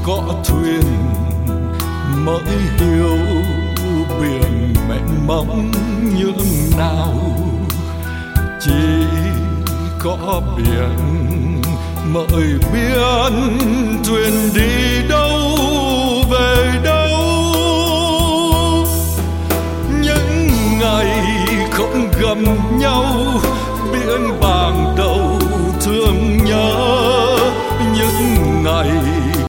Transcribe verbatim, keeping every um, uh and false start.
có thuyền mới hiểu biển mênh mông nhường nào. Chỉ có biển mới biết thuyền đi đâu về đâu. Những ngày không gặp nhau biển bạc